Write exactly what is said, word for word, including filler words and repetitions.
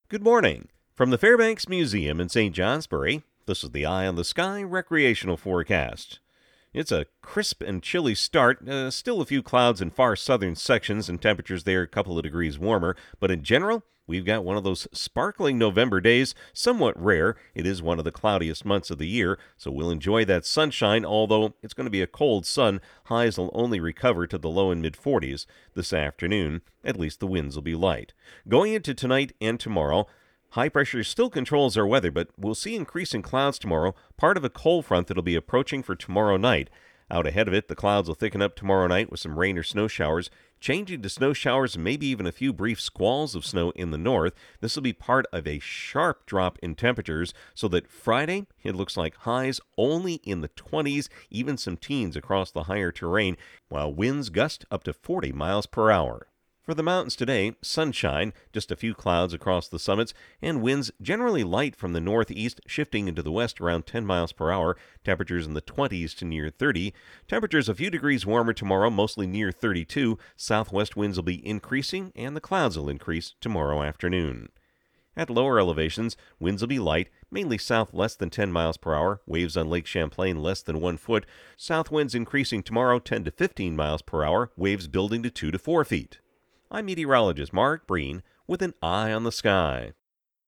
Good morning. From the Fairbanks Museum in Saint Johnsbury, this is the Eye on the Sky recreational forecast. It's a crisp and chilly start, uh, still a few clouds in far southern sections and temperatures there a couple of degrees warmer, but in general, we've got one of those sparkling November days, somewhat rare. It is one of the cloudiest months of the year, so we'll enjoy that sunshine, although it's going to be a cold sun. Highs will only recover to the low and mid forties this afternoon. At least the winds will be light. Going into tonight and tomorrow, high pressure still controls our weather, but we'll see increasing clouds tomorrow, part of a cold front that'll be approaching for tomorrow night. Out ahead of it, the clouds will thicken up tomorrow night with some rain or snow showers, changing to snow showers and maybe even a few brief squalls of snow in the north. This will be part of a sharp drop in temperatures, so that Friday, it looks like highs only in the twenties, even some teens across the higher terrain, while winds gust up to forty miles per hour. For the mountains today, sunshine, just a few clouds across the summits, and winds generally light from the northeast, shifting into the west around ten miles per hour. Temperatures in the twenties to near thirty. Temperatures a few degrees warmer tomorrow, mostly near thirty-two. Southwest winds will be increasing, and the clouds will increase tomorrow afternoon. At lower elevations, winds will be light, mainly south less than ten miles per hour, waves on Lake Champlain less than one foot. South winds increasing tomorrow ten to fifteen miles per hour, waves building to two to four feet. I'm meteorologist Mark Breen with an Eye on the Sky.